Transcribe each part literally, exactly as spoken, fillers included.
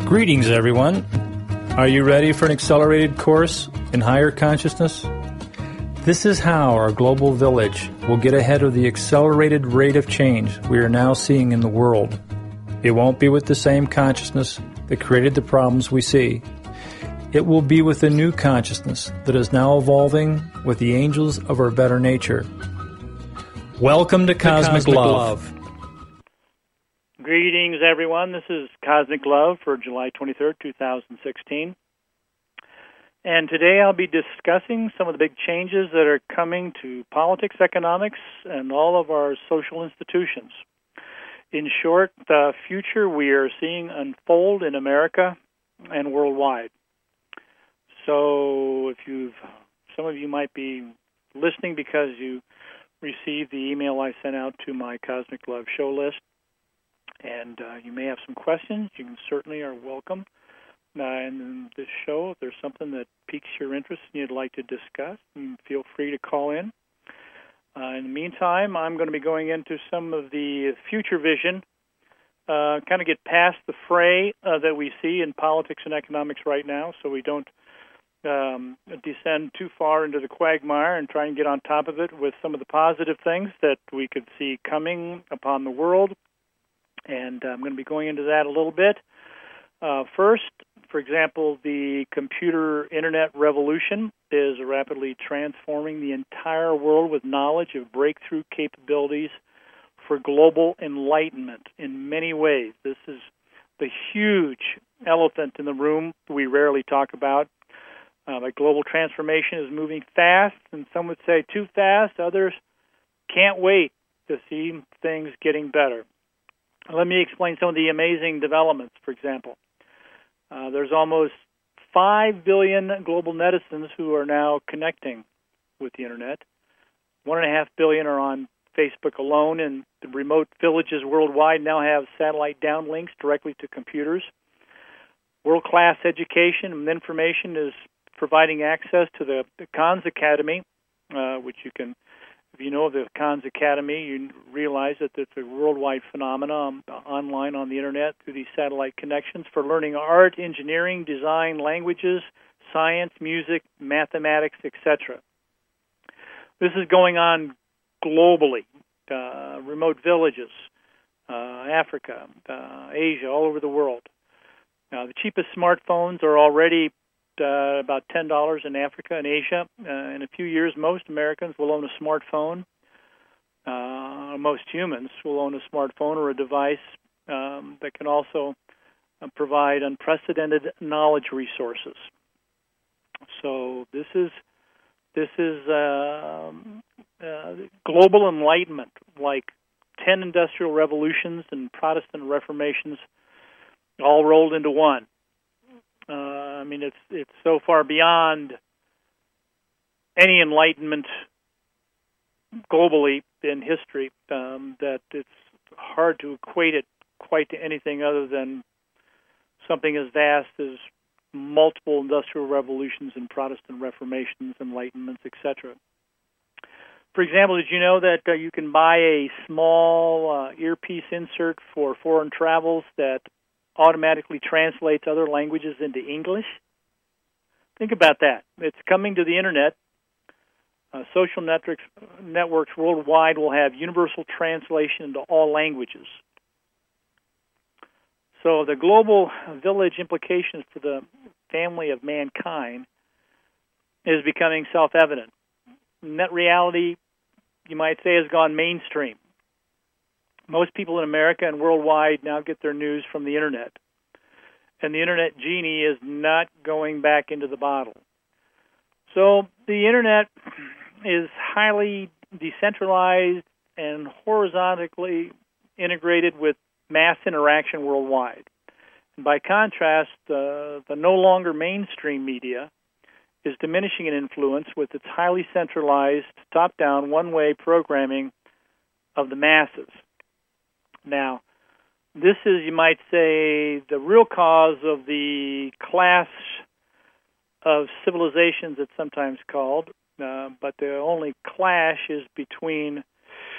Greetings, everyone. Are you ready for an accelerated course in higher consciousness? This is how our global village will get ahead of the accelerated rate of change we are now seeing in the world. It won't be with the same consciousness that created the problems we see. It will be with a new consciousness that is now evolving with the angels of our better nature. Welcome to Cosmic, Cosmic Love. Love. Greetings, everyone. This is Cosmic Love for July twenty-third, two thousand sixteen. And today I'll be discussing some of the big changes that are coming to politics, economics, and all of our social institutions. In short, the future we are seeing unfold in America and worldwide. So if you've, some of you might be listening because you received the email I sent out to my Cosmic Love show list. And uh, you may have some questions. You can certainly are welcome. Uh, and in this show, if there's something that piques your interest and you'd like to discuss, you feel free to call in. Uh, in the meantime, I'm going to be going into some of the future vision, uh, kind of get past the fray uh, that we see in politics and economics right now, so we don't um, descend too far into the quagmire, and try and get on top of it with some of the positive things that we could see coming upon the world. And I'm going to be going into that a little bit. Uh, first, for example, the computer internet revolution is rapidly transforming the entire world with knowledge of breakthrough capabilities for global enlightenment in many ways. This is the huge elephant in the room we rarely talk about. Uh, the global transformation is moving fast, and some would say too fast. Others can't wait to see things getting better. Let me explain some of the amazing developments, for example. Uh, there's almost five billion global netizens who are now connecting with the Internet. One and a half billion are on Facebook alone, and the remote villages worldwide now have satellite downlinks directly to computers. World-class education and information is providing access to the, the Khan's Academy, uh, which you can, if you know of the Khan's Academy, you realize that it's a worldwide phenomenon online on the Internet through these satellite connections for learning art, engineering, design, languages, science, music, mathematics, et cetera. This is going on globally. Uh, remote villages, uh, Africa, uh, Asia, all over the world. Uh, the cheapest smartphones are already Uh, about ten dollars in Africa and Asia. Uh, in a few years, most Americans will own a smartphone. Uh, most humans will own a smartphone or a device um, that can also uh, provide unprecedented knowledge resources. So this is this is uh, uh, global enlightenment, like ten industrial revolutions and Protestant reformations all rolled into one. Uh, I mean, it's it's so far beyond any enlightenment globally in history um, that it's hard to equate it quite to anything other than something as vast as multiple industrial revolutions and Protestant reformations, enlightenments, et cetera. For example, did you know that uh, you can buy a small uh, earpiece insert for foreign travels that automatically translates other languages into English? Think about that. It's coming to the Internet. Uh, social networks, networks worldwide will have universal translation into all languages. So the global village implications for the family of mankind is becoming self-evident. Net reality, you might say, has gone mainstream. Most people in America and worldwide now get their news from the Internet. And the Internet genie is not going back into the bottle. So the Internet is highly decentralized and horizontally integrated with mass interaction worldwide. And by contrast, uh, the no longer mainstream media is diminishing in influence with its highly centralized, top-down, one-way programming of the masses. Now, this is, you might say, the real cause of the clash of civilizations, it's sometimes called, uh, but the only clash is between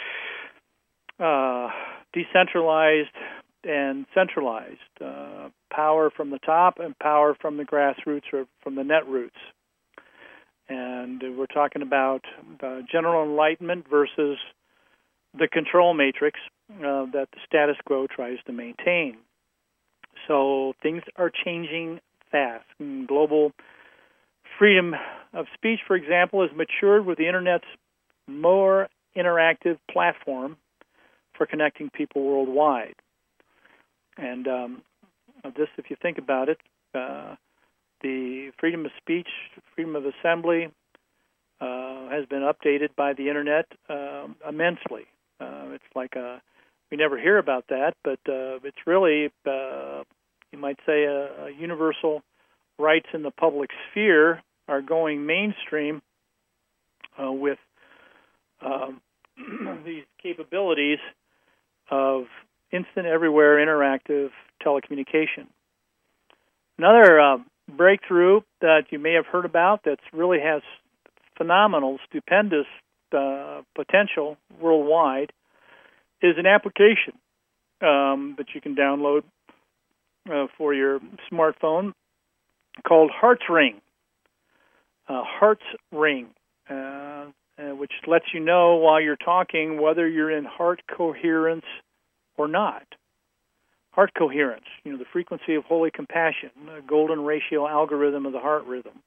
uh, decentralized and centralized. Uh, power from the top and power from the grassroots or from the net roots. And we're talking about uh, general enlightenment versus the control matrix uh, that the status quo tries to maintain. So things are changing fast. And global freedom of speech, for example, has matured with the Internet's more interactive platform for connecting people worldwide. And um, this, if you think about it, uh, the freedom of speech, freedom of assembly uh, has been updated by the Internet uh, immensely. Uh, it's like a, we never hear about that, but uh, it's really, uh, you might say, a, a universal rights in the public sphere are going mainstream uh, with um, these capabilities of instant, everywhere, interactive telecommunication. Another uh, breakthrough that you may have heard about that really has phenomenal, stupendous uh, potential worldwide is an application um, that you can download uh, for your smartphone called HeartsRing. Uh, HeartsRing, uh, uh, which lets you know while you're talking whether you're in heart coherence or not. Heart coherence, you know, the frequency of holy compassion, a golden ratio algorithm of the heart rhythm.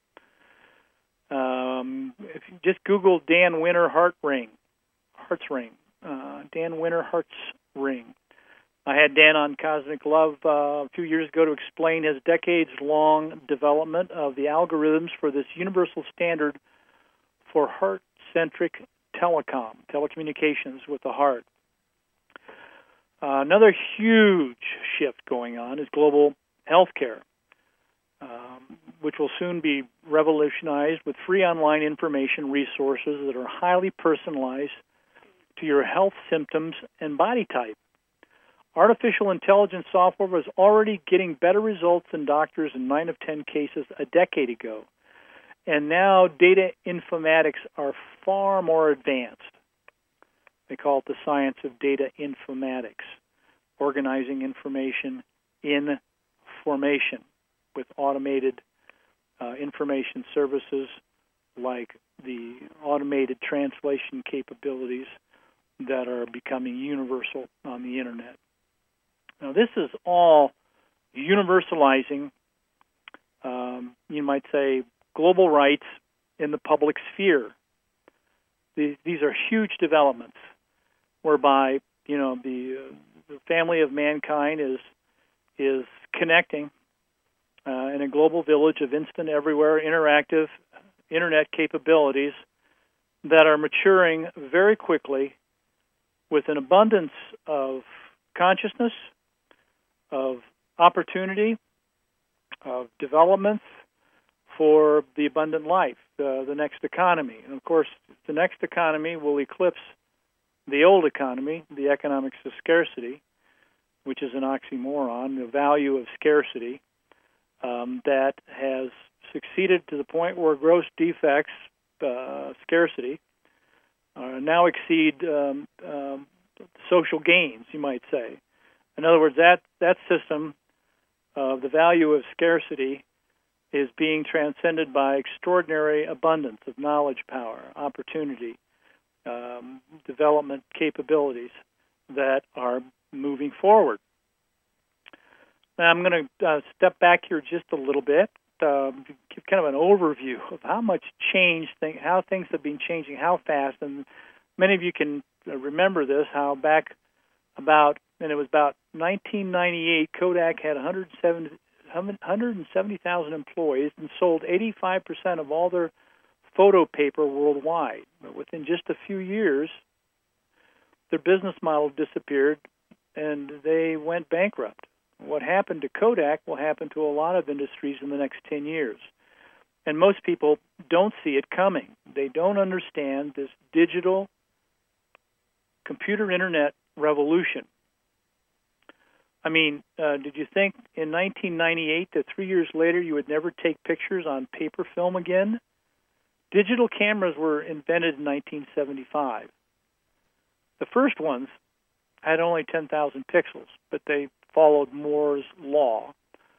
Um, if you just Google Dan Winter Heart Ring, HeartsRing, uh, Dan Winter HeartsRing. I had Dan on Cosmic Love uh, a few years ago to explain his decades-long development of the algorithms for this universal standard for heart-centric telecom, telecommunications with the heart. Uh, another huge shift going on is global healthcare, um, which will soon be revolutionized with free online information resources that are highly personalized to your health symptoms and body type. Artificial intelligence software was already getting better results than doctors in nine of ten cases a decade ago. And now data informatics are far more advanced. They call it the science of data informatics, organizing information in formation with automated uh, information services like the automated translation capabilities that are becoming universal on the Internet. Now, this is all universalizing, um, you might say, global rights in the public sphere. These, these are huge developments whereby, you know, the, uh, the family of mankind is is connecting uh, in a global village of instant, everywhere, interactive Internet capabilities that are maturing very quickly with an abundance of consciousness, of opportunity, of developments for the abundant life, uh, the next economy. And, of course, the next economy will eclipse the old economy, the economics of scarcity, which is an oxymoron, the value of scarcity, um, that has succeeded to the point where gross defects, uh, scarcity, uh, now exceed um, um, social gains, you might say. In other words, that, that system of the value of scarcity is being transcended by extraordinary abundance of knowledge, power, opportunity, um, development capabilities that are moving forward. Now, I'm going to uh, step back here just a little bit, uh, give kind of an overview of how much change, th- how things have been changing, how fast. And many of you can remember this, how back about, and it was about nineteen ninety-eight, Kodak had one hundred seventy thousand employees and sold eighty-five percent of all their photo paper worldwide. But within just a few years, their business model disappeared and they went bankrupt. What happened to Kodak will happen to a lot of industries in the next ten years. And most people don't see it coming. They don't understand this digital computer internet revolution. I mean, uh, did you think in nineteen ninety-eight that three years later you would never take pictures on paper film again? Digital cameras were invented in nineteen seventy-five. The first ones had only ten thousand pixels, but they followed Moore's law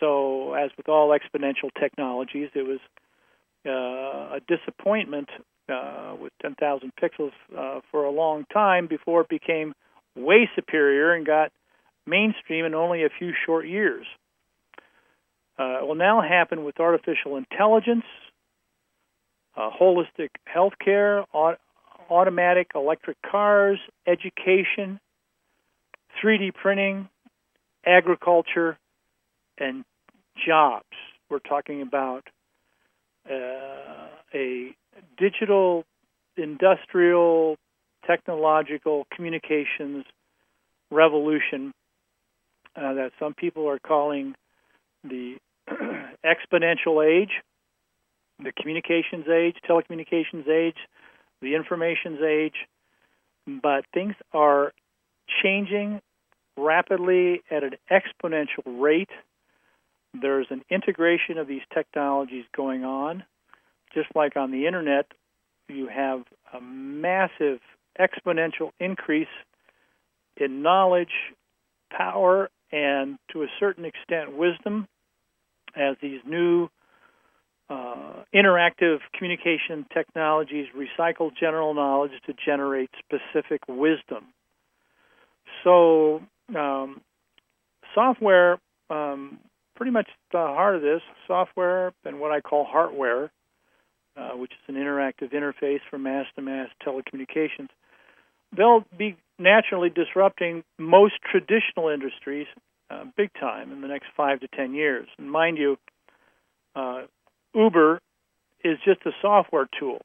so, as with all exponential technologies, it was uh, a disappointment uh, with ten thousand pixels uh, for a long time before it became way superior and got mainstream in only a few short years. Uh, it will now happen with artificial intelligence, uh, holistic healthcare, aut- automatic electric cars, education, three D printing, agriculture, and jobs. We're talking about uh, a digital, industrial, technological communications revolution uh, that some people are calling the exponential age, the communications age, telecommunications age, the informations age. But things are changing rapidly at an exponential rate. There's an integration of these technologies going on. Just like on the internet, you have a massive exponential increase in knowledge, power, and to a certain extent wisdom as these new uh, interactive communication technologies recycle general knowledge to generate specific wisdom. So um, software, um, pretty much the heart of this, software and what I call hardware, uh, which is an interactive interface for mass-to-mass telecommunications, they'll be naturally disrupting most traditional industries uh, big time in the next five to ten years. And mind you, uh, Uber is just a software tool.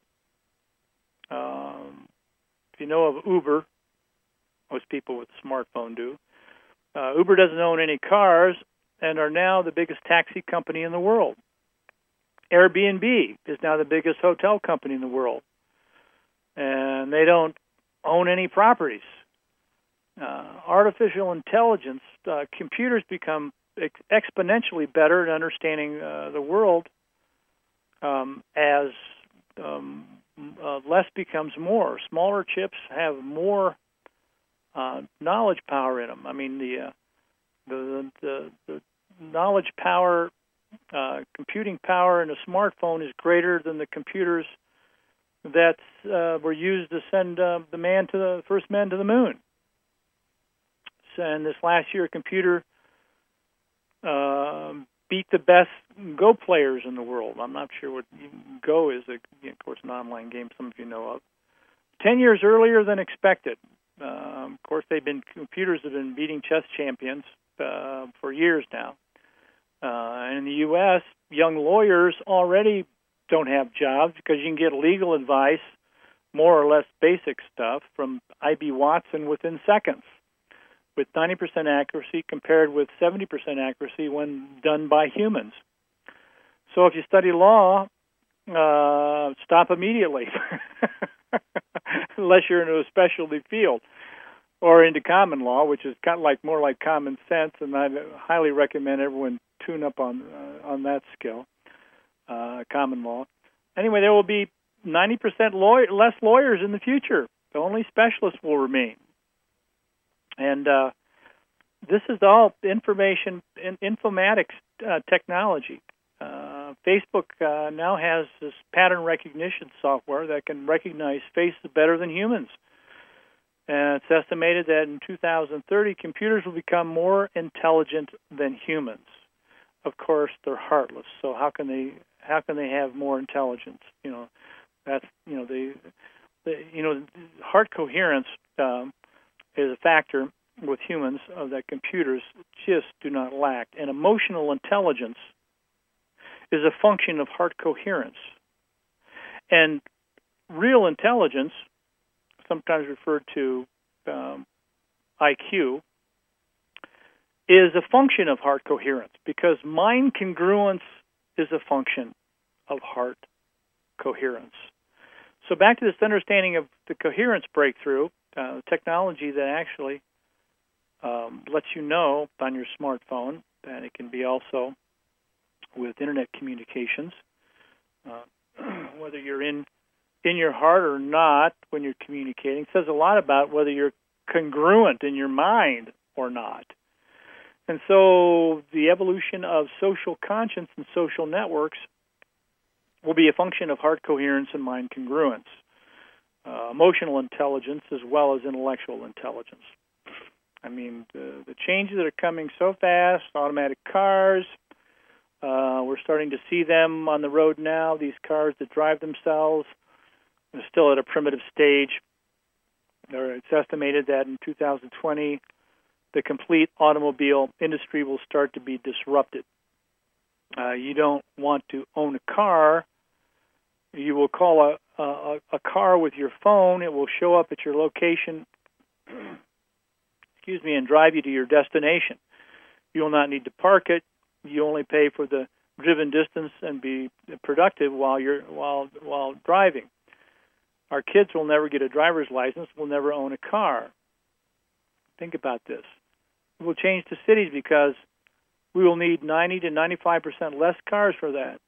Um, if you know of Uber, most people with a smartphone do. Uh, Uber doesn't own any cars and are now the biggest taxi company in the world. Airbnb is now the biggest hotel company in the world. And they don't own any properties. Uh, artificial intelligence, uh, computers become ex- exponentially better at understanding uh, the world um, as um, uh, less becomes more. Smaller chips have more uh, knowledge power in them. I mean, the uh, the, the, the knowledge power, uh, computing power in a smartphone is greater than the computers that uh, were used to send uh, the man to the first man to the moon. So, and this last year, a computer uh, beat the best Go players in the world. I'm not sure what Go is. A, of course, an online game some of you know of. Ten years earlier than expected. Uh, of course, they've been computers have been beating chess champions uh, for years now. Uh, and in the U S, young lawyers already don't have jobs because you can get legal advice, more or less basic stuff, from I B Watson within seconds with ninety percent accuracy compared with seventy percent accuracy when done by humans. So if you study law, uh, stop immediately, unless you're into a specialty field or into common law, which is kind of like more like common sense, and I highly recommend everyone tune up on uh, on that skill. Uh, common law. Anyway, there will be ninety percent lawyer, less lawyers in the future. Only specialists will remain. And uh, this is all information in informatics uh, technology. Uh, Facebook uh, now has this pattern recognition software that can recognize faces better than humans. And it's estimated that in two thousand thirty, computers will become more intelligent than humans. Of course, they're heartless. So how can they how can they have more intelligence? You know, that's you know they, they you know heart coherence um, is a factor with humans uh, that computers just do not lack, and emotional intelligence is a function of heart coherence. And real intelligence, sometimes referred to um, I Q, is a function of heart coherence because mind congruence is a function of heart coherence. So back to this understanding of the coherence breakthrough, uh, technology that actually um, lets you know on your smartphone, and it can be also with internet communications, uh, whether you're in in your heart or not when you're communicating, says a lot about whether you're congruent in your mind or not. And so the evolution of social conscience and social networks will be a function of heart coherence and mind congruence, uh, emotional intelligence as well as intellectual intelligence. I mean, the, the changes that are coming so fast, automatic cars, uh, we're starting to see them on the road now, these cars that drive themselves. They're still at a primitive stage. It's estimated that in two thousand twenty, the complete automobile industry will start to be disrupted. Uh, you don't want to own a car. You will call a, a, a car with your phone. It will show up at your location, excuse me, and drive you to your destination. You will not need to park it. You only pay for the driven distance and be productive while you're while while driving. Our kids will never get a driver's license, will never own a car. Think about this. It will change the cities because we will need ninety to ninety-five percent less cars for that.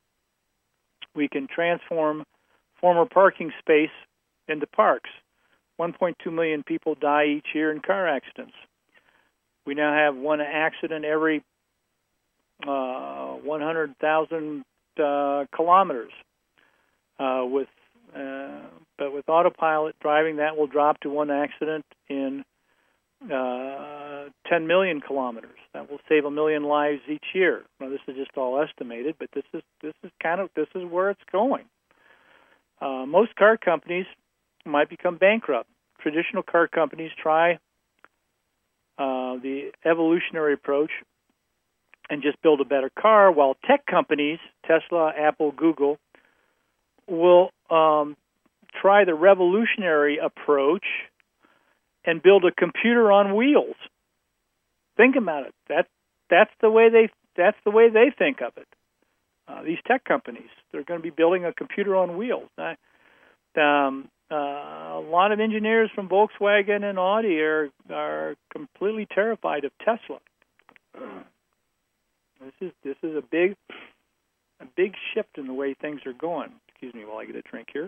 We can transform former parking space into parks. one point two million people die each year in car accidents. We now have one accident every uh, one hundred thousand uh, kilometers. Uh, with uh, but with autopilot driving, that will drop to one accident in uh, ten million kilometers. That will save a million lives each year. Now, this is just all estimated, but this is this is kind of this is where it's going. Uh, most car companies might become bankrupt. Traditional car companies try uh, the evolutionary approach and just build a better car, while tech companies, Tesla, Apple, Google, will um, try the revolutionary approach and build a computer on wheels. Think about it. That that's the way they that's the way they think of it. Uh, these tech companies, they're going to be building a computer on wheels. Now, um, uh, a lot of engineers from Volkswagen and Audi are are completely terrified of Tesla. This is this is a big a big shift in the way things are going. Excuse me while I get a drink here.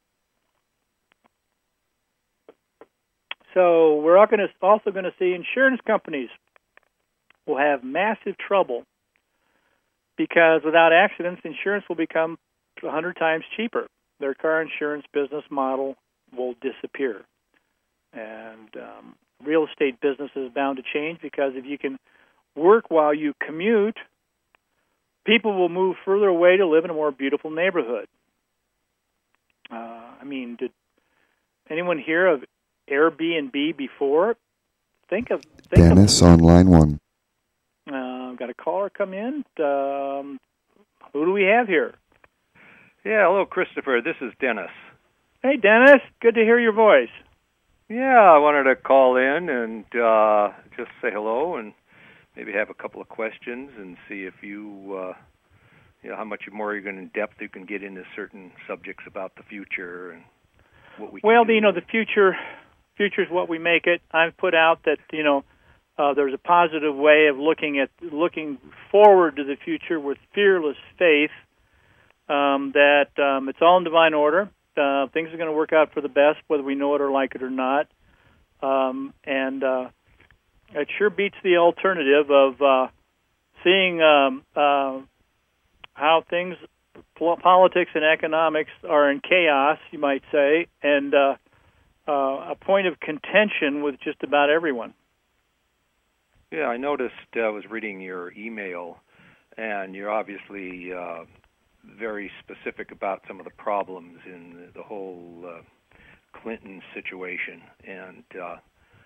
So we're all gonna, also going to see insurance companies will have massive trouble because without accidents, insurance will become one hundred times cheaper. Their car insurance business model will disappear. And um, real estate business is bound to change because if you can work while you commute, people will move further away to live in a more beautiful neighborhood. Uh, I mean, did anyone hear of Airbnb before? Think of think Dennis of, on line one. Uh, got a caller come in. Um, who do we have here? Yeah, hello, Christopher. This is Dennis. Hey, Dennis. Good to hear your voice. Yeah, I wanted to call in and uh, just say hello and maybe have a couple of questions and see if you, uh, you know, how much more you're going in depth you can get into certain subjects about the future and what we. Well, can do. you know, the future, future is what we make it. I've put out that you know uh, there's a positive way of looking at looking forward to the future with fearless faith. Um, that um, it's all in divine order. Uh, things are going to work out for the best, whether we know it or like it or not. Um, and uh, it sure beats the alternative of uh, seeing um, uh, how things, politics and economics are in chaos, you might say, and uh, uh, a point of contention with just about everyone. Yeah, I noticed. uh, I was reading your email, and you're obviously uh, very specific about some of the problems in the, the whole uh, Clinton situation, and uh,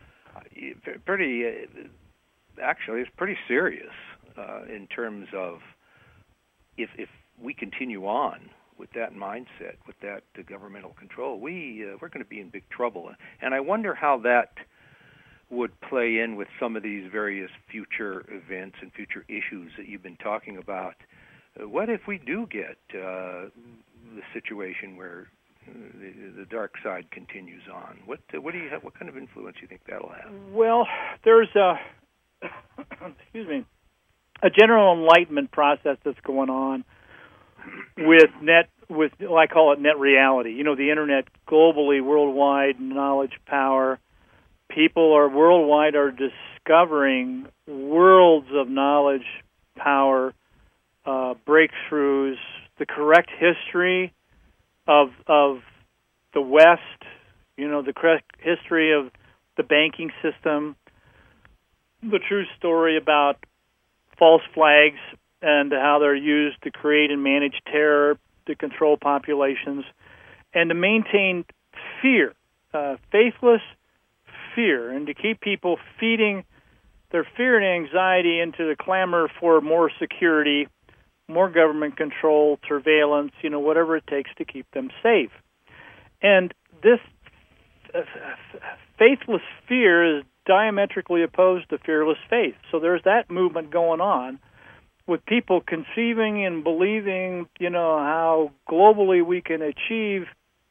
pretty, uh, actually, it's pretty serious uh, in terms of if if we continue on with that mindset, with that uh, governmental control, we uh, we're going to be in big trouble. And I wonder how that would play in with some of these various future events and future issues that you've been talking about. Uh, what if we do get uh, the situation where uh, the, the dark side continues on? What uh, what do you have? What kind of influence do you think that'll have? Well, there's a excuse me, a general enlightenment process that's going on with net with well, I call it net reality. You know, the internet globally, worldwide knowledge power. people are worldwide are discovering worlds of knowledge, power, uh, breakthroughs, the correct history of of the West, you know, the correct history of the banking system, the true story about false flags and how they're used to create and manage terror, to control populations, and to maintain fear, uh, faithless fear, and to keep people feeding their fear and anxiety into the clamor for more security, more government control, surveillance, you know, whatever it takes to keep them safe. And this uh, faithless fear is diametrically opposed to fearless faith. So there's that movement going on with people conceiving and believing, you know, how globally we can achieve,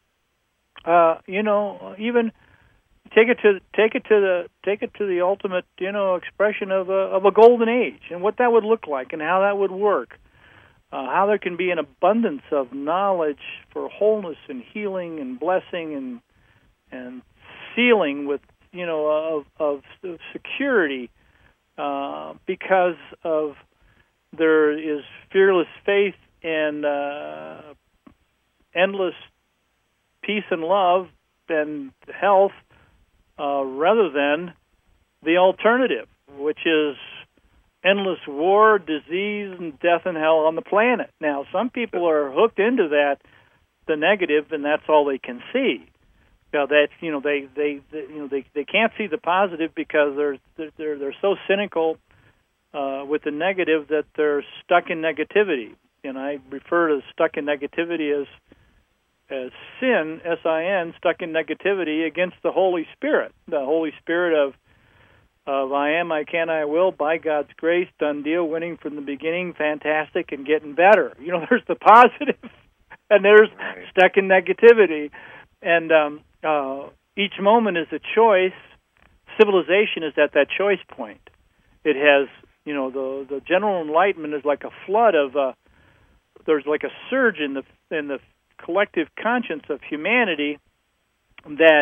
uh, you know, even take it to take it to the take it to the ultimate, you know, expression of a of a golden age, and what that would look like, and how that would work. Uh, how there can be an abundance of knowledge for wholeness and healing and blessing and and sealing with, you know, of, of security uh, because of there is fearless faith and uh, endless peace and love and health uh, rather than the alternative, which is endless war, disease, and death and hell on the planet. Now, some people are hooked into that, the negative, and that's all they can see. Now, that's, you know, they, they, they you know they, they can't see the positive because they're they're they're so cynical uh, with the negative that they're stuck in negativity. And I refer to stuck in negativity as as sin, S I N, stuck in negativity against the Holy Spirit, the Holy Spirit of Of I am, I can, I will, by God's grace, done deal, winning from the beginning, fantastic, and getting better. You know, there's the positive, and there's right. stuck in negativity. And um, uh, each moment is a choice. Civilization is at that choice point. It has, you know, the the general enlightenment is like a flood of, uh, there's like a surge in the in the collective conscience of humanity that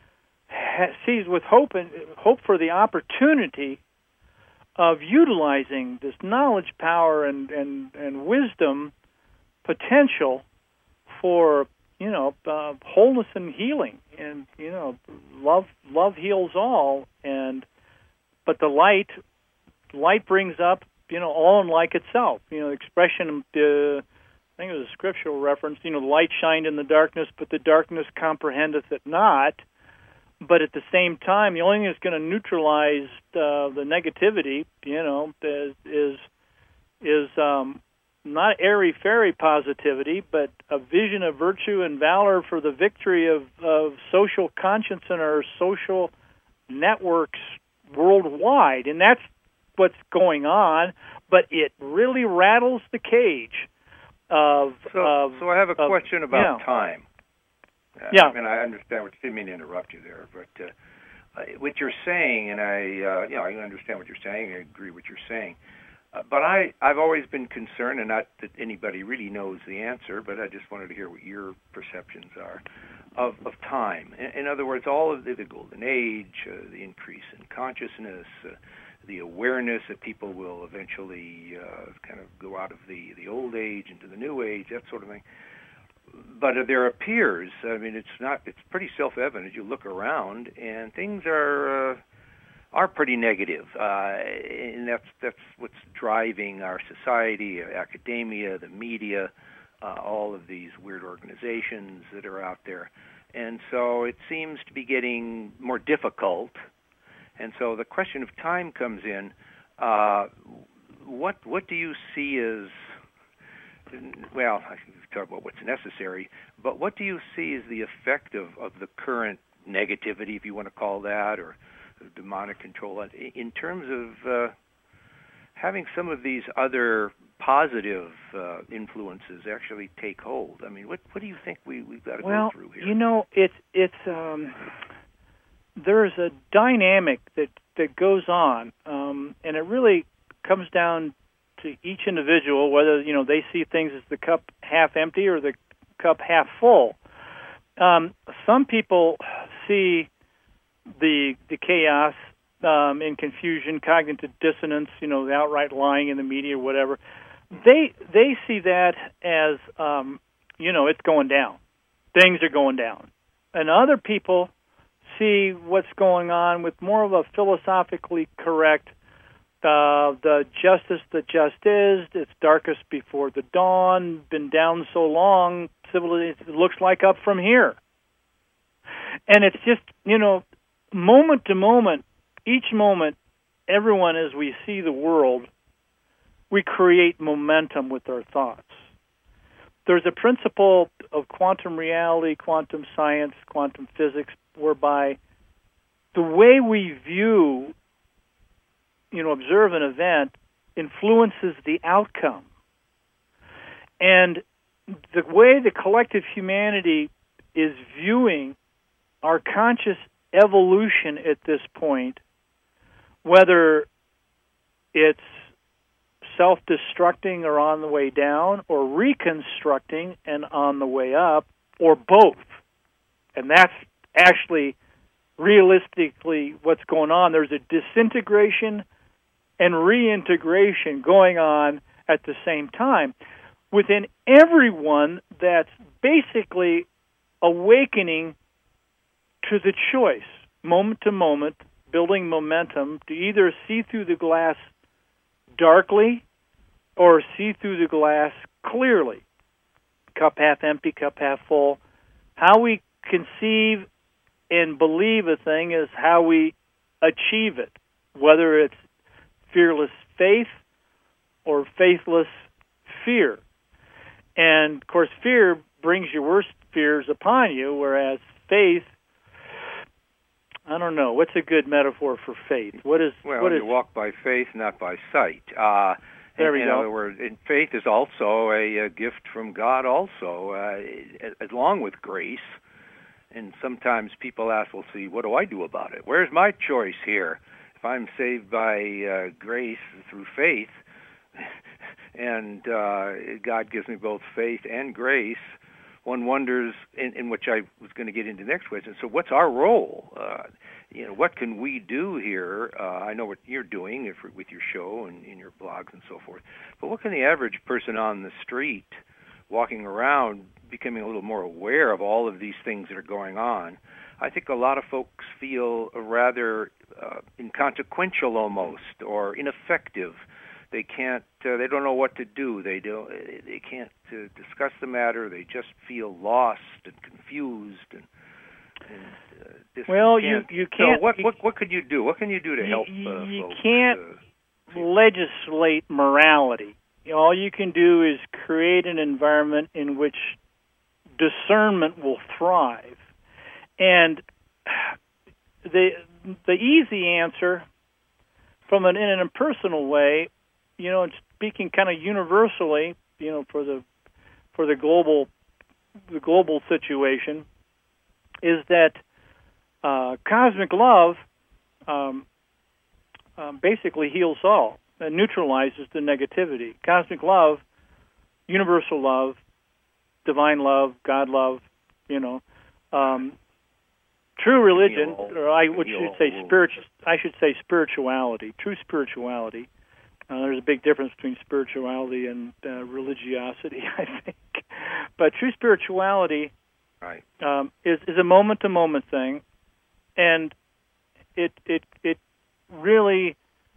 sees with hope and hope for the opportunity of utilizing this knowledge, power, and, and, and wisdom potential for, you know, uh, wholeness and healing. And, you know, love love heals all. And but the light light brings up, you know, all in like itself. You know, expression. Uh, I think it was a scriptural reference. You know, light shined in the darkness, but the darkness comprehendeth it not. But at the same time, the only thing that's going to neutralize uh, the negativity, you know, is is, is um, not airy-fairy positivity, but a vision of virtue and valor for the victory of, of social conscience in our social networks worldwide. And that's what's going on, but it really rattles the cage of... So, of, so I have a of, question about you know, time. Uh, yeah. I mean, I understand what you didn't mean to interrupt you there, but uh, what you're saying, and I, uh, you know, I understand what you're saying. I agree with what you're saying. Uh, but I, I've always been concerned, and not that anybody really knows the answer, but I just wanted to hear what your perceptions are of, of time. In, in other words, all of the, the golden age, uh, the increase in consciousness, uh, the awareness that people will eventually uh, kind of go out of the, the old age into the new age, that sort of thing. But there appears, I mean, it's not, it's pretty self-evident. You look around, and things are uh, are pretty negative, uh, and that's that's what's driving our society, academia, the media, uh, all of these weird organizations that are out there. And so it seems to be getting more difficult. And so the question of time comes in. Uh, what what do you see as, well, I can talk about what's necessary, but what do you see as the effect of, of the current negativity, if you want to call that, or demonic control, in terms of uh, having some of these other positive uh, influences actually take hold? I mean, what what do you think we, we've got to well, go through here? Well, you know, it's, it's um, there's a dynamic that, that goes on, um, and it really comes down to each individual, whether, you know, they see things as the cup half empty or the cup half full. Um, some people see the the chaos um, and confusion, cognitive dissonance, you know, the outright lying in the media, whatever. They they see that as um, you know, it's going down. Things are going down, and other people see what's going on with more of a philosophically correct. Uh, the justice that just is, it's darkest before the dawn, been down so long, civilization looks like up from here. And it's just, you know, moment to moment, each moment, everyone, as we see the world, we create momentum with our thoughts. There's a principle of quantum reality, quantum science, quantum physics, whereby the way we view you know, observe an event influences the outcome. And the way the collective humanity is viewing our conscious evolution at this point, whether it's self-destructing or on the way down, or reconstructing and on the way up, or both. And that's actually realistically what's going on. There's a disintegration and reintegration going on at the same time within everyone that's basically awakening to the choice, moment to moment, building momentum to either see through the glass darkly or see through the glass clearly. Cup half empty, cup half full. How we conceive and believe a thing is how we achieve it, whether it's fearless faith or faithless fear. And, of course, fear brings your worst fears upon you, whereas faith, I don't know, what's a good metaphor for faith? What is Well, what you is, walk by faith, not by sight. Uh, there we in, go. In other words, and faith is also a, a gift from God also, uh, along with grace. And sometimes people ask, well, see, what do I do about it? Where's my choice here? If I'm saved by uh, grace through faith, and uh, God gives me both faith and grace, one wonders, in, in which I was going to get into the next question, so what's our role? Uh, you know, what can we do here? Uh, I know what you're doing if, with your show and in your blogs and so forth, but what can the average person on the street walking around becoming a little more aware of all of these things that are going on? I think a lot of folks feel rather uh, inconsequential almost, or ineffective. They can't. Uh, they don't know what to do. They don't. They can't uh, discuss the matter. They just feel lost and confused and. and uh, well, you you can't. So what you, what what could you do? What can you do to you, help? Uh, you folks, can't uh, legislate morality. All you can do is create an environment in which discernment will thrive. And the the easy answer, from an in an impersonal way, you know, and speaking kind of universally, you know, for the for the global the global situation, is that uh, cosmic love um, um, basically heals all and neutralizes the negativity. Cosmic love, universal love, divine love, God love, you know. Um, True religion, or I would should say spiritual. I should say spirituality. True spirituality. Uh, there's a big difference between spirituality and uh, religiosity, I think. But true spirituality right. um, is is a moment to moment thing, and it it it really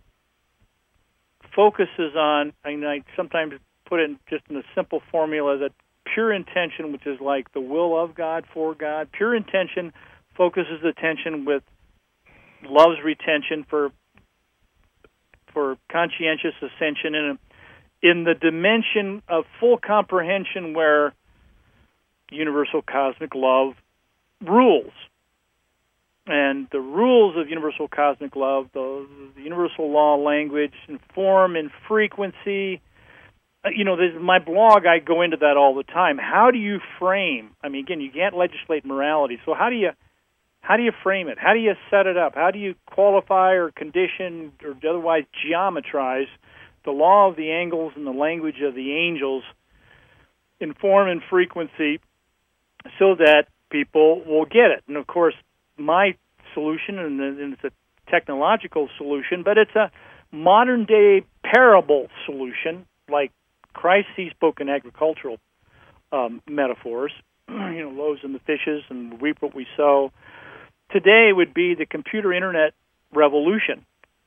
focuses on. I mean, I sometimes put it in just in a simple formula that pure intention, which is like the will of God for God. Pure intention focuses attention with love's retention for for conscientious ascension in a, in the dimension of full comprehension where universal cosmic love rules. And the rules of universal cosmic love, the, the universal law language and form and frequency, you know, this, my blog, I go into that all the time. How do you frame? I mean, again, you can't legislate morality. So how do you how do you frame it? How do you set it up? How do you qualify or condition or otherwise geometrize the law of the angles and the language of the angels in form and frequency so that people will get it? And, of course, my solution, and, and it's a technological solution, but it's a modern-day parable solution, like Christ he spoke in agricultural um, metaphors, you know, loaves and the fishes, and reap what we sow. Today would be the computer internet revolution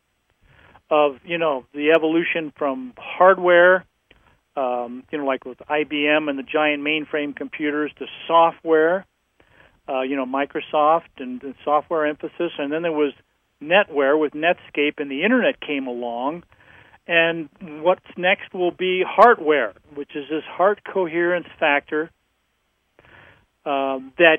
of, you know, the evolution from hardware, um, you know, like with I B M and the giant mainframe computers, to software, uh, you know, Microsoft and, and software emphasis, and then there was netware with Netscape, and the internet came along. And what's next will be hardware, which is this heart coherence factor uh, that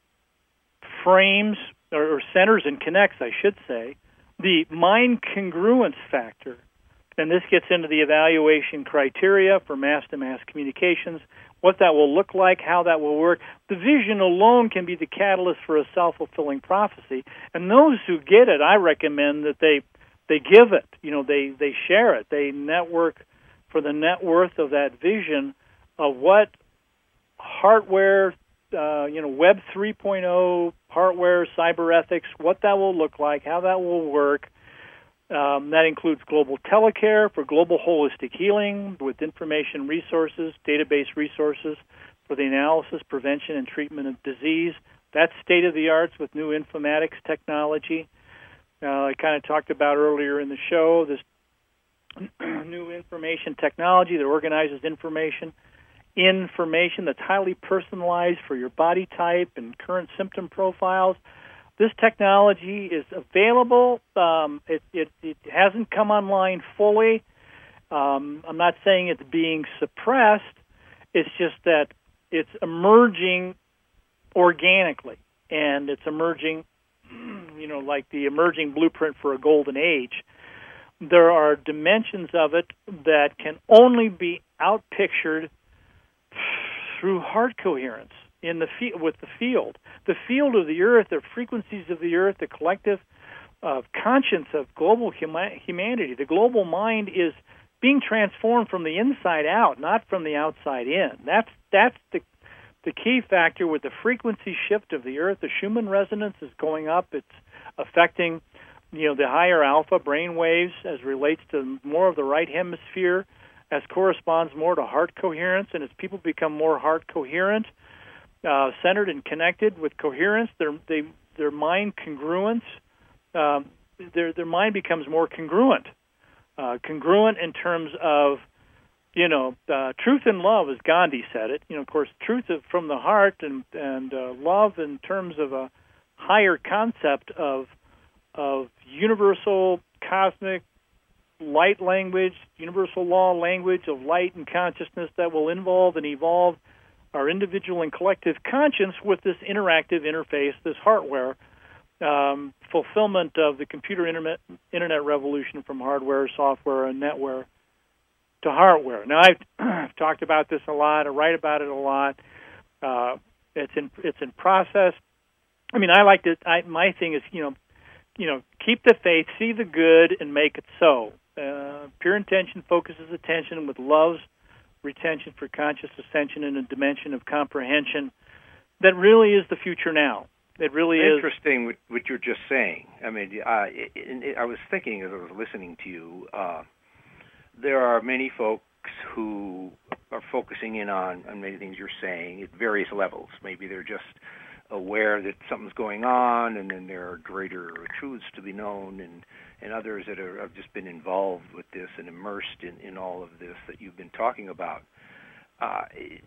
frames or, or centers and connects, I should say, the mind congruence factor. And this gets into the evaluation criteria for mass-to-mass communications, what that will look like, how that will work. The vision alone can be the catalyst for a self-fulfilling prophecy. And those who get it, I recommend that they they give it, you know, they, they share it. They network for the net worth of that vision of what hardware, uh, you know, Web three point oh, hardware, cyber ethics, what that will look like, how that will work. Um, that includes global telecare for global holistic healing with information resources, database resources for the analysis, prevention, and treatment of disease. That's state-of-the-art with new informatics technology. Uh, I kind of talked about earlier in the show, this new information technology that organizes information, information that's highly personalized for your body type and current symptom profiles. This technology is available. Um, it, it, it hasn't come online fully. Um, I'm not saying it's being suppressed. It's just that it's emerging organically, and it's emerging, you know, like the emerging blueprint for a golden age. There are dimensions of it that can only be outpictured through heart coherence in the fe- with the field. The field of the earth, the frequencies of the earth, the collective uh, conscience of global huma- humanity. The global mind is being transformed from the inside out, not from the outside in. That's that's the the key factor with the frequency shift of the earth. The Schumann resonance is going up. It's affecting, you know, the higher alpha brain waves as relates to more of the right hemisphere, as corresponds more to heart coherence. And as people become more heart coherent, uh, centered and connected with coherence, their they their mind congruence, um, their their mind becomes more congruent. Uh, congruent in terms of, you know, uh, truth and love, as Gandhi said it. You know, of course, truth from the heart, and and uh, love in terms of a higher concept of of universal cosmic light language, universal law language of light and consciousness that will involve and evolve our individual and collective conscience with this interactive interface, this hardware. Um, fulfillment of the computer internet, internet revolution from hardware, software, and netware to hardware. Now, I've, I've talked about this a lot. I write about it a lot. Uh, it's in it's in process. I mean, I like to. I, my thing is, you know, you know, keep the faith, see the good, and make it so. Uh, pure intention focuses attention with love's retention for conscious ascension in a dimension of comprehension that really is the future now. It really is interesting what, what you're just saying. I mean, uh, it, it, I was thinking as I was listening to you. Uh, there are many folks who are focusing in on, on many things you're saying at various levels. Maybe they're just aware that something's going on, and then there are greater truths to be known, and, and others that are, have just been involved with this and immersed in, in all of this that you've been talking about. Uh,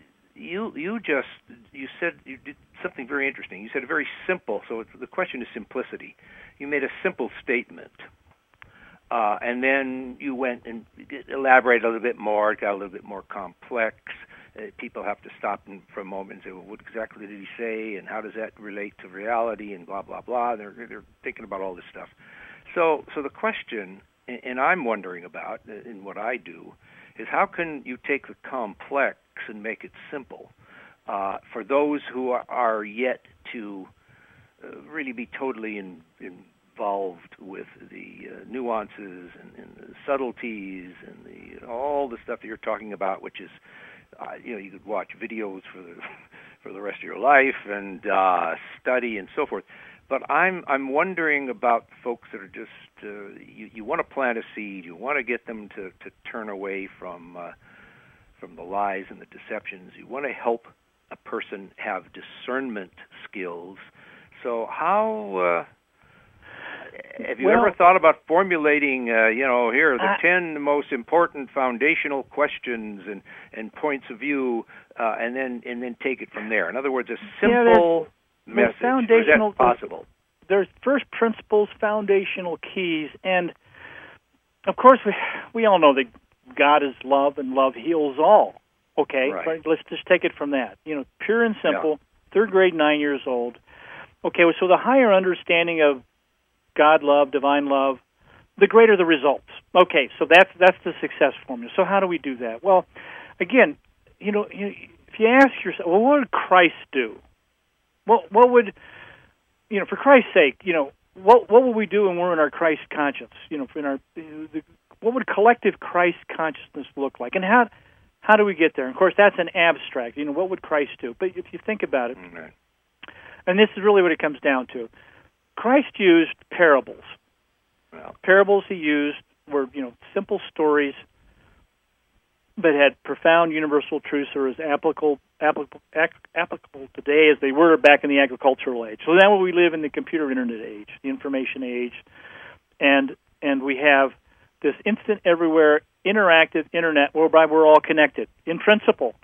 You you just you said you did something very interesting. You said a very simple. So it's, the question is simplicity. You made a simple statement, uh, and then you went and elaborated a little bit more. It got a little bit more complex. Uh, people have to stop for a moment and say, "Well, what exactly did he say? And how does that relate to reality?" And blah blah blah. They're they're thinking about all this stuff. So so the question, and I'm wondering about in what I do, is how can you take the complex and make it simple uh, for those who are, are yet to uh, really be totally in, involved with the uh, nuances and, and the subtleties and the all the stuff that you're talking about, which is, uh, you know, you could watch videos for the for the rest of your life and uh, study and so forth. but I'm I'm wondering about folks that are just uh, you you want to plant a seed, you want to get them to, to turn away from uh, from the lies and the deceptions. You want to help a person have discernment skills. So how uh, have you well, ever thought about formulating, uh, you know, here are the I, ten most important foundational questions and, and points of view, uh, and then and then take it from there? In other words, a simple yeah, message. Foundational, Is that possible? There's first principles, foundational keys, and of course we we all know that God is love and love heals all. Okay, right. But let's just take it from that. You know, pure and simple, yeah. third grade, nine years old. Okay, so the higher understanding of God love, divine love, the greater the results. Okay, so that's that's the success formula. So how do we do that? Well, again, you know, you, if you ask yourself, well, what would Christ do? What what would, you know, for Christ's sake, you know, what what would we do when we're in our Christ conscience? You know, in our the, what would collective Christ consciousness look like, and how how do we get there? And of course, that's an abstract. You know, what would Christ do? But if you think about it. Mm-hmm. And this is really what it comes down to. Christ used parables. Well. Parables he used were, you know, simple stories that had profound universal truths that are as applicable, applicable, applicable today as they were back in the agricultural age. So now we live in the computer internet age, the information age, and and we have this instant, everywhere, interactive internet whereby we're all connected, in principle.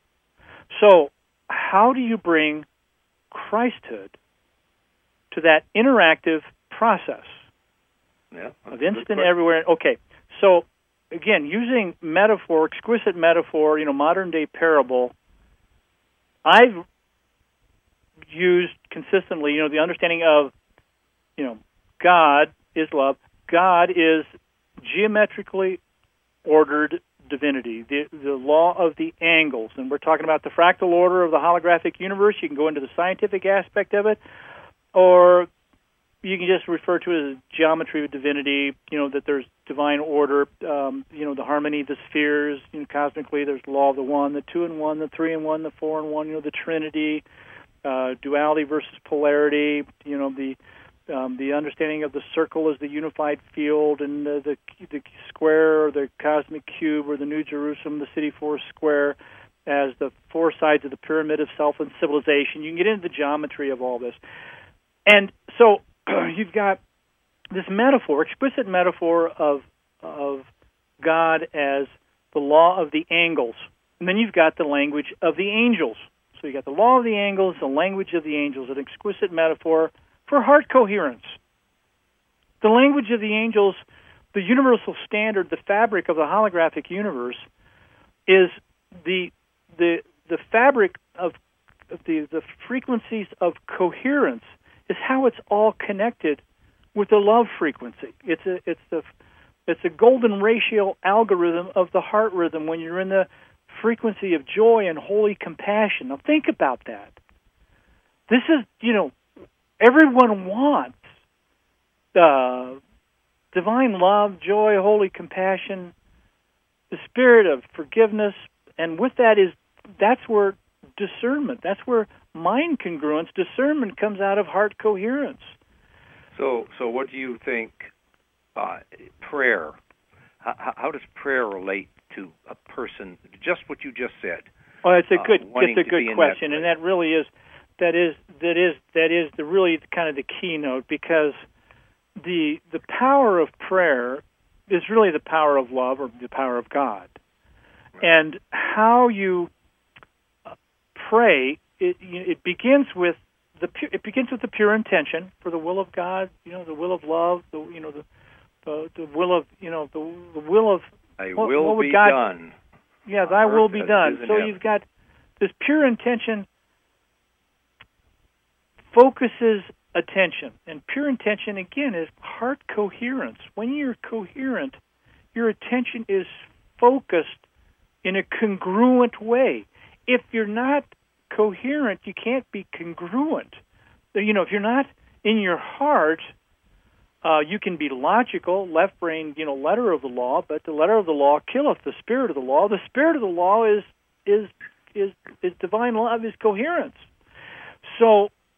So how do you bring Christhood to that interactive process yeah, of instant everywhere? Okay, so again, using metaphor, exquisite metaphor, you know, modern day parable, I've used consistently, you know, the understanding of, you know, God is love. God is geometrically ordered divinity, the the law of the angles, and we're talking about the fractal order of the holographic universe. You can go into the scientific aspect of it, or you can just refer to it as geometry of divinity, you know, that there's divine order, um, you know, the harmony of the spheres, you know, cosmically there's the law of the one, the two and one, the three and one, the four and one, you know, the Trinity, uh, duality versus polarity, you know, the Um, the understanding of the circle as the unified field, and the, the the square or the cosmic cube or the New Jerusalem, the city four square, as the four sides of the pyramid of self and civilization. You can get into the geometry of all this. And so you've got this metaphor, explicit metaphor of of God as the law of the angles. And then you've got the language of the angels. So you've got the law of the angles, the language of the angels, an exquisite metaphor for heart coherence. The language of the angels, the universal standard, the fabric of the holographic universe, is the the the fabric of, of the the frequencies of coherence is how it's all connected with the love frequency. It's a it's the it's a golden ratio algorithm of the heart rhythm when you're in the frequency of joy and holy compassion. Now think about that. This is, you know, everyone wants uh, divine love, joy, holy compassion, the spirit of forgiveness, and with that is that's where discernment, that's where mind congruence, discernment comes out of heart coherence. So, so what do you think? Uh, prayer. How, how does prayer relate to a person? Just what you just said. Well, it's a good, uh, it's a good question, and that really is. That is that is that is the really kind of the keynote, because the the power of prayer is really the power of love, or the power of God, right. And how you pray, it it begins with the it begins with the pure intention for the will of God, you know, the will of love, the you know the the, the will of you know the, the will of Thy what, will what would be God, done. Yeah, Thy will be done. So you've got this pure intention. Focuses attention. And pure intention, again, is heart coherence. When you're coherent, your attention is focused in a congruent way. If you're not coherent, you can't be congruent. You know, if you're not in your heart, uh, you can be logical, left brain, you know, letter of the law, but the letter of the law killeth the spirit of the law. The spirit of the law is is is, is divine love, is coherence. So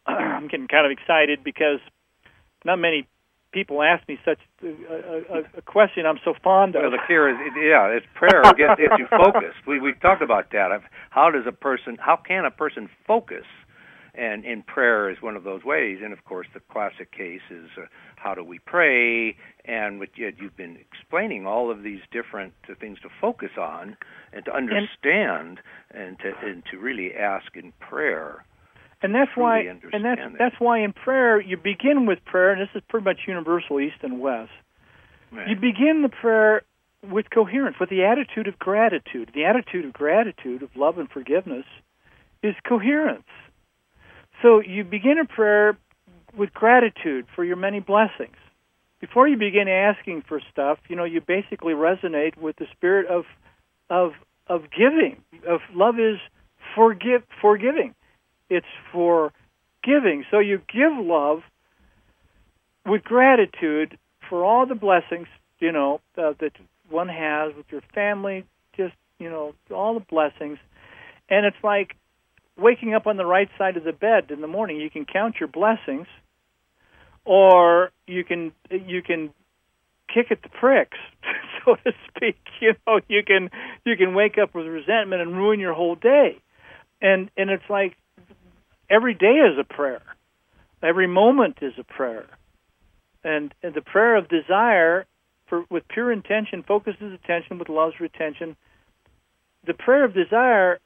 I'm getting kind of excited because not many people ask me such a, a, a question I'm so fond of. Well, the fear is, yeah, it's prayer gets, gets you focused. We we talked about that. How does a person, how can a person focus? And in prayer is one of those ways. And of course, the classic case is uh, how do we pray? And what you, you've been explaining all of these different uh, things to focus on and to understand and, and to and to really ask in prayer. And that's why, and that's it. that's why in prayer you begin with prayer, and this is pretty much universal, East and West. Right. You begin the prayer with coherence, with the attitude of gratitude. The attitude of gratitude, of love and forgiveness, is coherence. So you begin a prayer with gratitude for your many blessings. Before you begin asking for stuff, you know, you basically resonate with the spirit of of of giving. Of love is forgive forgiving. It's for giving. So you give love with gratitude for all the blessings, you know, uh, that one has with your family, just, you know, all the blessings. And it's like waking up on the right side of the bed in the morning. You can count your blessings, or you can you can kick at the pricks, so to speak. You know, you can you can wake up with resentment and ruin your whole day. And and it's like every day is a prayer. Every moment is a prayer. And, and the prayer of desire, for, with pure intention, focuses attention with love's retention. The prayer of desire,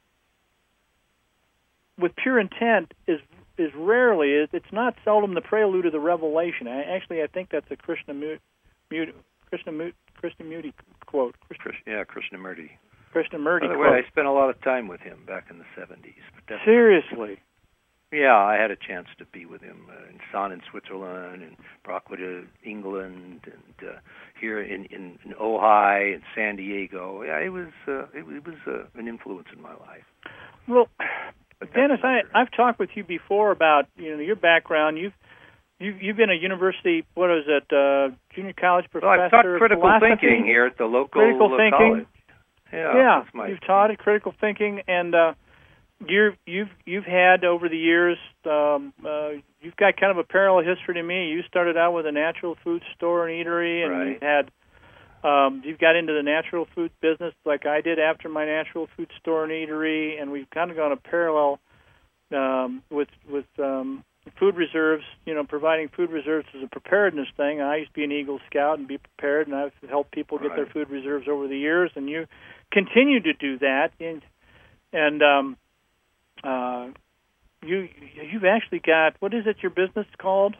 with pure intent, is is rarely, it's not seldom the prelude of the revelation. I, actually, I think that's a Krishnamurti, Krishnamurti, Krishnamurti quote. Krishna, yeah, Krishnamurti. Krishnamurti By the quote. way, I spent a lot of time with him back in the seventies. But Seriously? Yeah, I had a chance to be with him uh, in San in Switzerland, and Brockwoods, England, and uh, here in, in, in Ojai and San Diego. Yeah, it was uh, it, it was uh, an influence in my life. Well, Dennis, I, I've talked with you before about, you know, your background. You've you've, you've been a university, what is it, uh, junior college professor? Well, I've taught of critical philosophy? thinking here at the local critical uh, thinking. college. Yeah, yeah. that's my You've taught it, critical thinking, and uh, you're, you've you've had over the years, um, uh, you've got kind of a parallel history to me. You started out with a natural food store and eatery, and right. you've had um, you've got into the natural food business like I did after my natural food store and eatery, and we've kind of gone a parallel um, with with um, food reserves. You know, providing food reserves is a preparedness thing. I used to be an Eagle Scout and be prepared, and I've helped people get right. their food reserves over the years, and you continue to do that. And and um, uh, you you've actually got, what is it your business called?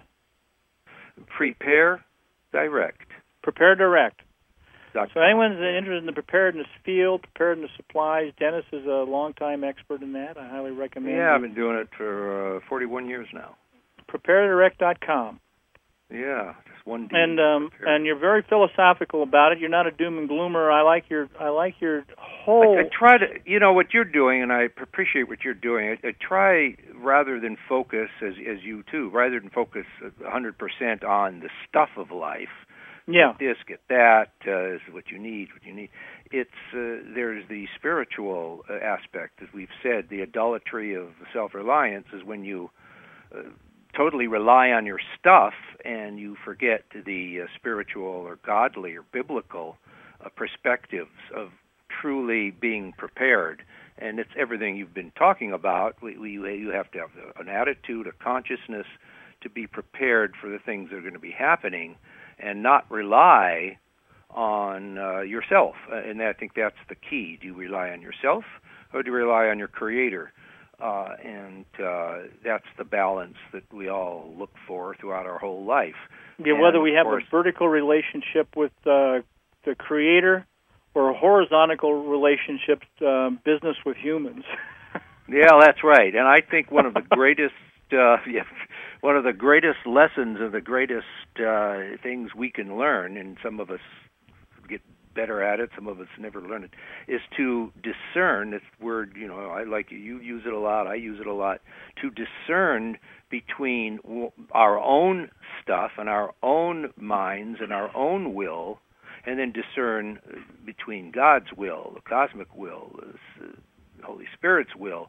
Prepare Direct. Prepare Direct. Exactly. So anyone's interested in the preparedness field, preparedness supplies, Dennis is a longtime expert in that. I highly recommend it. Yeah, I've been doing it for uh, forty-one years now. prepare direct dot com. Yeah, just one D. And um, and you're very philosophical about it. You're not a doom and gloomer. I like your I like your whole. I, I try to, you know, what you're doing, and I appreciate what you're doing. I, I try, rather than focus, as as you too, rather than focus one hundred percent on the stuff of life. Yeah. Get this, get that, uh, is what you need, what you need. It's uh, there's the spiritual uh, aspect, as we've said. The idolatry of self-reliance is when you uh, totally rely on your stuff and you forget the uh, spiritual or godly or biblical uh, perspectives of truly being prepared. And it's everything you've been talking about. We, we, you have to have an attitude, a consciousness to be prepared for the things that are going to be happening, and not rely on uh, yourself. Uh, and I think that's the key. Do you rely on yourself, or do you rely on your Creator? Uh, and uh, that's the balance that we all look for throughout our whole life. Yeah, and whether we have course, a vertical relationship with uh, the Creator or a horizontal relationship, uh, business with humans. Yeah, that's right. And I think one of the greatest Uh, yeah, one of the greatest lessons and the greatest uh, things we can learn, and some of us get better at it, some of us never learn it, is to discern. This word, you know, I like it. You use it a lot. I use it a lot. To discern between our own stuff and our own minds and our own will, and then discern between God's will, the cosmic will, the Holy Spirit's will.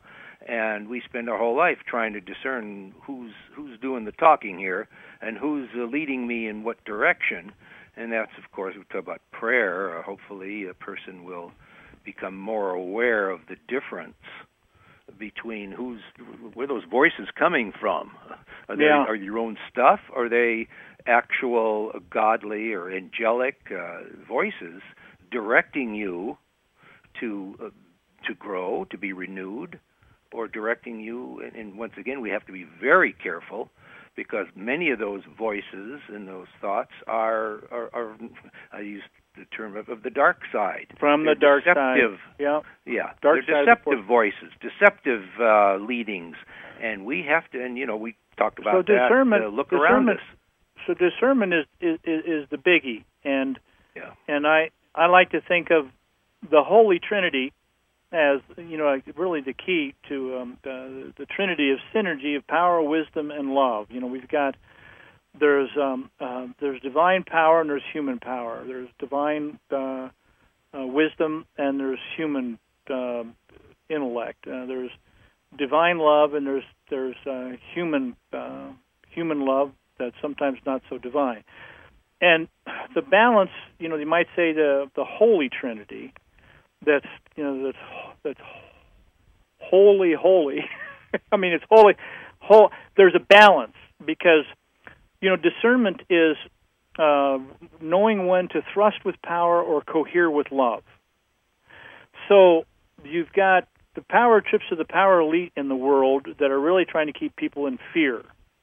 And we spend our whole life trying to discern who's who's doing the talking here and who's uh, leading me in what direction. And that's, of course, we talk about prayer. Uh, hopefully, a person will become more aware of the difference between who's where those voices coming from. Are they yeah. are your own stuff? Or are they actual godly or angelic uh, voices directing you to uh, to grow, to be renewed? Or directing you, and, and once again, we have to be very careful because many of those voices and those thoughts are, are, are I use the term of, of the dark side. From they're the dark deceptive, side. Yeah. Yeah. Dark they're side deceptive voices, deceptive uh, leadings, and we have to, and you know, we talked about so discernment, that. Uh, look discernment, around us. So discernment is, is is the biggie, and yeah. and I I like to think of the Holy Trinity as, you know, really the key to um, the, the Trinity of synergy of power, wisdom, and love. You know, we've got there's um, uh, there's divine power and there's human power. There's divine uh, uh, wisdom and there's human uh, intellect. Uh, there's divine love and there's there's uh, human uh, human love that's sometimes not so divine. And the balance, you know, you might say the the Holy Trinity. That's you know that's that's holy, holy. I mean, it's holy. Whole, there's a balance because you know discernment is uh, knowing when to thrust with power or cohere with love. So you've got the power trips of the power elite in the world that are really trying to keep people in fear,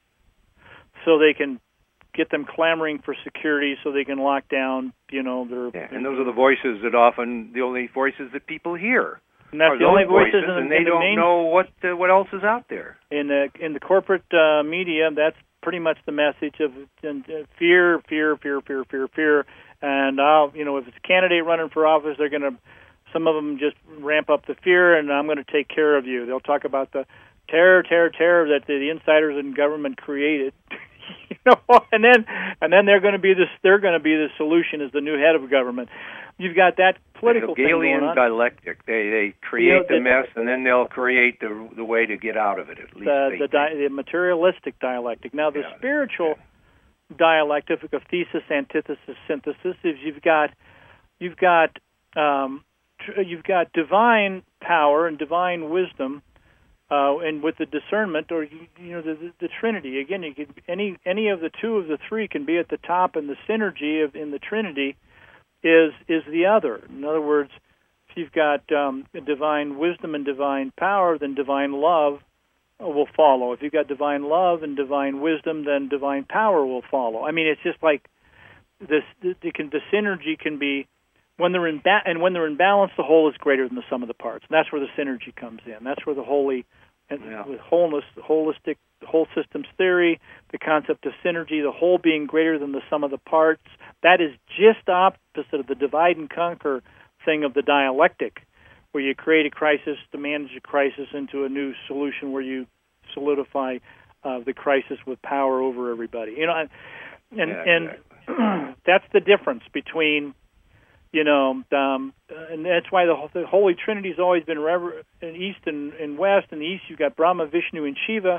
so they can get them clamoring for security so they can lock down, you know, their... Yeah, and those are the voices that often, the only voices that people hear. And that's the only voices, voices in the, and they in the don't main, know what uh, what else is out there. In the in the corporate uh, media, that's pretty much the message of uh, fear, fear, fear, fear, fear, fear. And, uh, you know, if it's a candidate running for office, they're going to, some of them just ramp up the fear, and I'm going to take care of you. They'll talk about the terror, terror, terror that the insiders in government created. You know, and then and then they're going to be this. They're going to be the solution as the new head of government. You've got that political thing going on. Hegelian dialectic. They they create you know, the, the mess, and then they'll create the the way to get out of it. At least the they the, di- the materialistic dialectic. Now, the yeah. spiritual yeah. dialectic of thesis, antithesis, synthesis is you've got you've got um, tr- you've got divine power and divine wisdom. Uh, and with the discernment, or you, you know, the, the, the Trinity. Again, you could, any any of the two of the three can be at the top, and the synergy of in the Trinity is is the other. In other words, if you've got um, divine wisdom and divine power, then divine love will follow. If you've got divine love and divine wisdom, then divine power will follow. I mean, it's just like this. The, the, can, the synergy can be. When they're in ba- and when they're in balance, the whole is greater than the sum of the parts. And that's where the synergy comes in. That's where the holy, and yeah. with wholeness, holistic, whole systems theory, the concept of synergy, the whole being greater than the sum of the parts. That is just opposite of the divide and conquer thing of the dialectic, where you create a crisis to manage a crisis into a new solution, where you solidify uh, the crisis with power over everybody. You know, and and, yeah, exactly. and that's the difference between. You know, um, and that's why the, the Holy Trinity has always been rever- in East and, and West. In the East, you've got Brahma, Vishnu, and Shiva.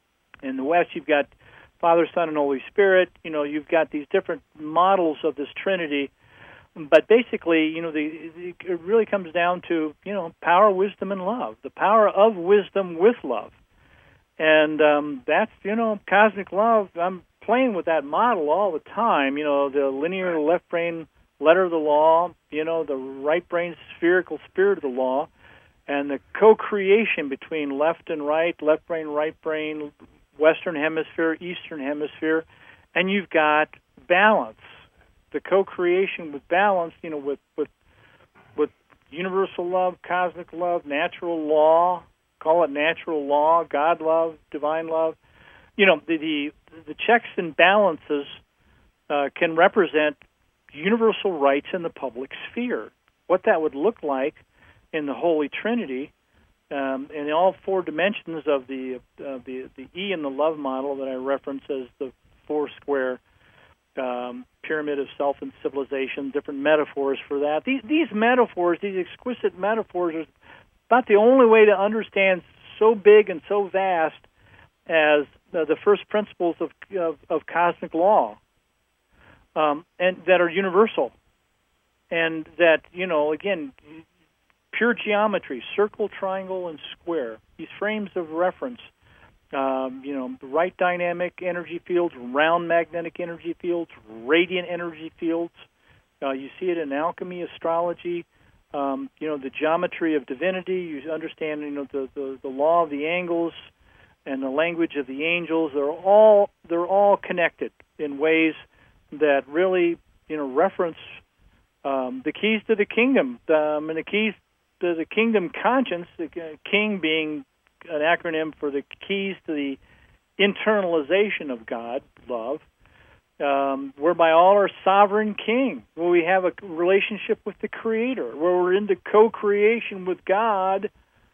In the West, you've got Father, Son, and Holy Spirit. You know, you've got these different models of this Trinity. But basically, you know, the, the, it really comes down to, you know, power, wisdom, and love. The power of wisdom with love. And um, that's, you know, cosmic love. I'm playing with that model all the time. You know, the linear left brain letter of the law, you know, the right brain spherical spirit of the law, and the co-creation between left and right, left brain, right brain, Western hemisphere, Eastern hemisphere, and you've got balance. The co-creation with balance, you know, with with with universal love, cosmic love, natural law, call it natural law, God love, divine love. You know, the the, the checks and balances uh, can represent universal rights in the public sphere. What that would look like in the Holy Trinity, um, in all four dimensions of the uh, the the E in the love model that I reference as the four square um, pyramid of self and civilization. Different metaphors for that. These these metaphors, these exquisite metaphors, are about the only way to understand so big and so vast as uh, the first principles of, of, of cosmic law, um, and that are universal, and that, you know, again, pure geometry, circle, triangle, and square, these frames of reference, um, you know, right dynamic energy fields, round magnetic energy fields, radiant energy fields. Uh, you see it in alchemy, astrology, um, you know, the geometry of divinity. You understand, you know, the, the, the law of the angles and the language of the angels. They're all they're all connected in ways that really, you know, reference um, the keys to the kingdom, um, and the keys to the kingdom conscience. The king being an acronym for the keys to the internalization of God, love. Um, whereby all are sovereign king, where we have a relationship with the Creator, where we're into co-creation with God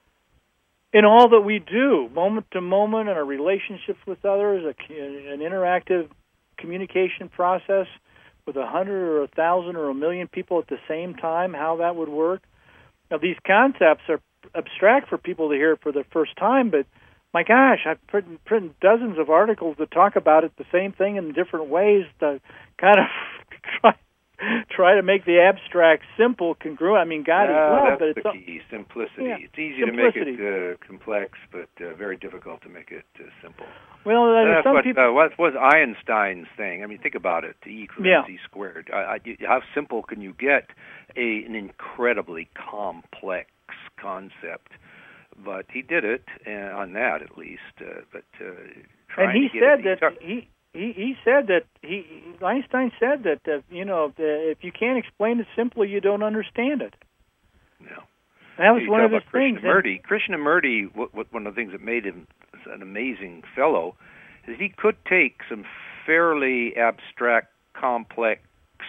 in all that we do, moment to moment, in our relationships with others, a, an interactive communication process with a hundred or a thousand or a million people at the same time, how that would work. Now, these concepts are abstract for people to hear for the first time, but my gosh, I've written, written dozens of articles that talk about it, the same thing in different ways to kind of try, try to make the abstract simple, congruent. I mean, God yeah, is love, that's but it's the all, key, simplicity. Yeah, it's easy simplicity. to make it uh, complex, but uh, very difficult to make it uh, simple. Well, uh, that's some what, people... uh, what was Einstein's thing. I mean, think about it, E equals yeah. MC squared. I, I, how simple can you get a, an incredibly complex concept? But he did it, uh, on that at least. Uh, but uh, and he to said get that he, he he said that he Einstein said that uh, you know the, if you can't explain it simply, you don't understand it. No, that was you one of his things. Krishnamurti, Krishnamurti, what, what, one of the things that made him an amazing fellow is he could take some fairly abstract, complex,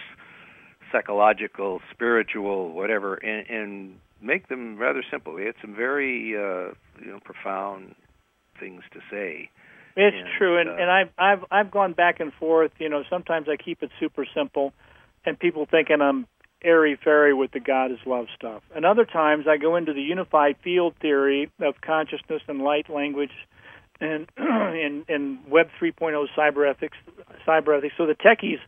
psychological, spiritual, whatever, and, and make them rather simple. He had some very uh, you know profound things to say. It's and, true, and uh, and I've I've I've gone back and forth. You know, sometimes I keep it super simple, and people thinking I'm airy fairy with the God is love stuff. And other times I go into the unified field theory of consciousness and light language, and in in Web three point oh cyber ethics, cyber ethics. So the techies.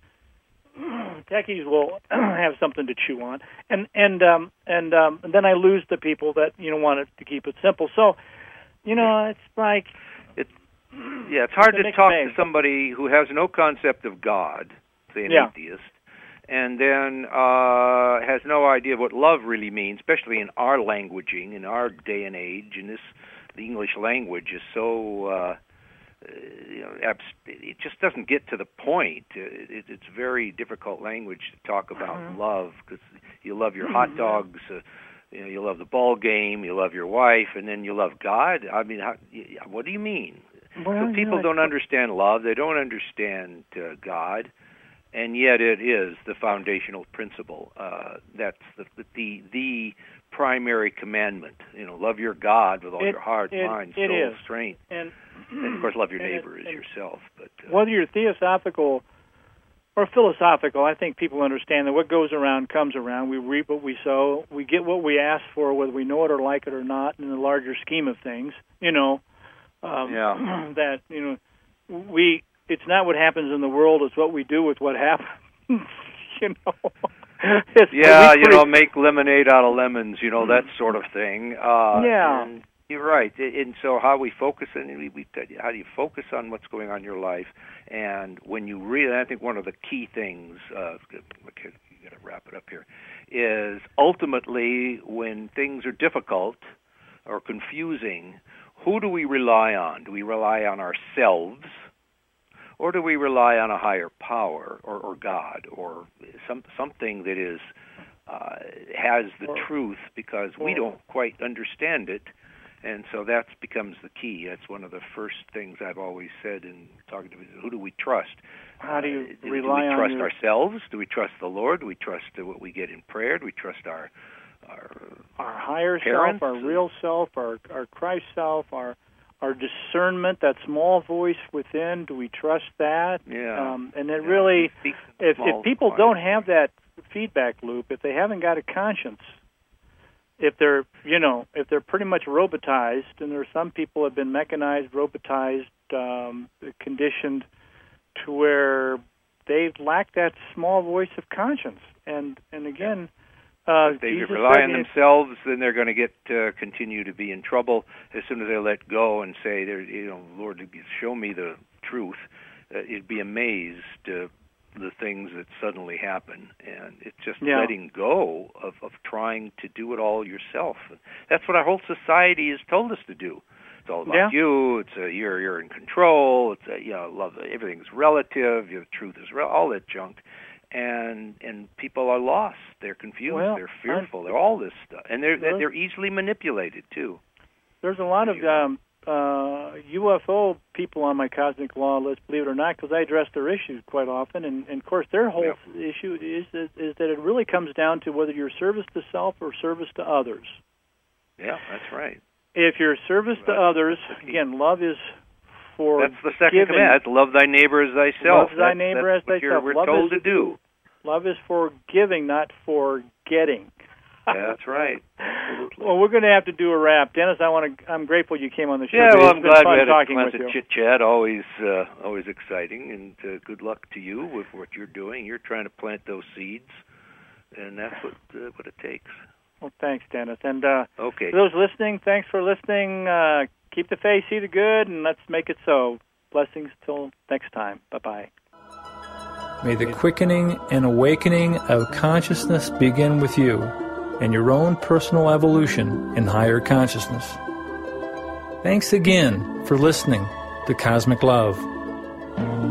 Techies will have something to chew on, and and um, and, um, and then I lose the people that you know want it to keep it simple. So, you know, it's like it's yeah, it's hard it's to talk bag. to somebody who has no concept of God, say an yeah. atheist, and then uh, has no idea what love really means, especially in our languaging, in our day and age. In this, the English language is so. Uh, Uh, you know, it just doesn't get to the point. It, it's very difficult language to talk about uh-huh. love, because you love your hot dogs, uh, you know, you love the ball game, you love your wife, and then you love God. I mean, how, what do you mean? Well, so people you know, don't understand love. They don't understand uh, God, and yet it is the foundational principle. Uh, that's the, the the primary commandment. You know, love your God with all it, your heart, it, mind, it soul, is. strength. And, and of course, love your and neighbor it, as yourself. But uh, whether you're theosophical or philosophical, I think people understand that what goes around comes around. We reap what we sow. We get what we ask for, whether we know it or like it or not. In the larger scheme of things, you know, um, yeah. that you know, we. It's not what happens in the world; it's what we do with what happens. you know. It's yeah, you know, make lemonade out of lemons. You know, that sort of thing. Uh, yeah. And you're right. And so how we focus, and we, we how do you focus on what's going on in your life? And when you really, I think one of the key things, uh, you got to wrap it up here, is ultimately when things are difficult or confusing, who do we rely on? Do we rely on ourselves? Or do we rely on a higher power, or, or God, or some something that is uh, has the or, truth, because or, we don't quite understand it, and so that becomes the key. That's one of the first things I've always said in talking to people. Who do we trust? How do you uh, rely on? Do we trust on your... ourselves? Do we trust the Lord? Do we trust what we get in prayer? Do we trust our our our higher parents? self, our real self, our our Christ self, our Our discernment, that small voice within, do we trust that? Yeah. Um, and it yeah. really, if, if people quiet. don't have that feedback loop, if they haven't got a conscience, if they're, you know, if they're pretty much robotized, and there are some people have been mechanized, robotized, um, conditioned to where they lack that small voice of conscience. And and again, uh, if they Jesus rely on said, themselves, then they're going to get uh, continue to be in trouble. As soon as they let go and say, "There, you know, Lord, show me the truth," uh, you'd be amazed uh, the things that suddenly happen. And it's just yeah. letting go of, of trying to do it all yourself. That's what our whole society has told us to do. It's all about yeah. you. It's a, you're you're in control. It's a, you know, love. Everything's relative. Your truth is real. All that junk. And and people are lost. They're confused. Well, they're fearful. I'm, they're all this stuff, and they're well, they're easily manipulated too. There's a lot of um, uh, U F O people on my Cosmic Law list, believe it or not, because I address their issues quite often. And, and of course, their whole yeah. issue is, is is that it really comes down to whether you're service to self or service to others. Yeah, that's right. If you're service right. to others, again, love is for That's the second giving. command. Love thy neighbor as thyself. Love thy that's, neighbor that's as what thyself. We're love told is, to do. Love is for giving, not for getting. That's right. Absolutely. Well, we're going to have to do a wrap, Dennis. I want to. I'm grateful you came on the show. Yeah, well, it's I'm been glad fun we had talking a with pleasant you. chit chat. Always, uh, always exciting, and uh, good luck to you with what you're doing. You're trying to plant those seeds, and that's what uh, what it takes. Well, thanks, Dennis. And uh, okay. for those listening, thanks for listening. Uh, keep the faith, see the good, and let's make it so. Blessings till next time. Bye-bye. May the quickening and awakening of consciousness begin with you and your own personal evolution in higher consciousness. Thanks again for listening to Cosmic Love.